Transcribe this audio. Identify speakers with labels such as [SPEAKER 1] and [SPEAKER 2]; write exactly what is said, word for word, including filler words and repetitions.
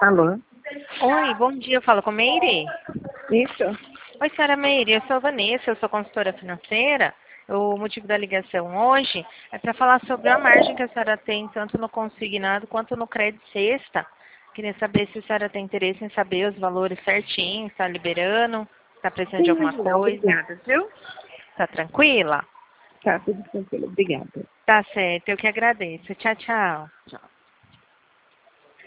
[SPEAKER 1] Alô?
[SPEAKER 2] Oi, bom dia. Eu falo com a Meire?
[SPEAKER 1] Isso?
[SPEAKER 2] Oi, senhora Meire. Eu sou a Vanessa, eu sou consultora financeira. O motivo da ligação hoje é para falar sobre a margem que a senhora tem, tanto no consignado quanto no crédito sexta. Queria saber se a senhora tem interesse em saber os valores certinhos, está liberando, está precisando de
[SPEAKER 1] Sim,
[SPEAKER 2] alguma
[SPEAKER 1] hoje não,
[SPEAKER 2] coisa.
[SPEAKER 1] obrigada, viu?
[SPEAKER 2] Está tranquila?
[SPEAKER 1] Tá, tudo tranquilo, obrigada.
[SPEAKER 2] Tá certo, eu que agradeço. Tchau, tchau.
[SPEAKER 1] Tchau.